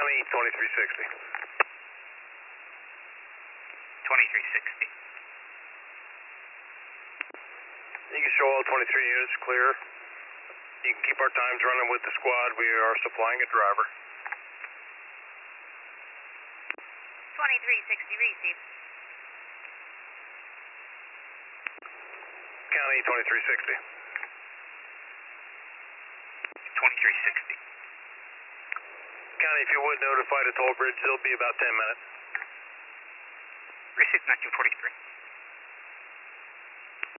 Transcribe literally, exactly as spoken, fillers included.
County twenty-three sixty. twenty-three sixty. You can show all twenty-three units clear. You can keep our times running with the squad. We are supplying a driver. twenty-three sixty, receive. County twenty-three sixty. twenty-three sixty. County, if you would notify the toll bridge, it'll be about ten minutes. Received nineteen forty-three.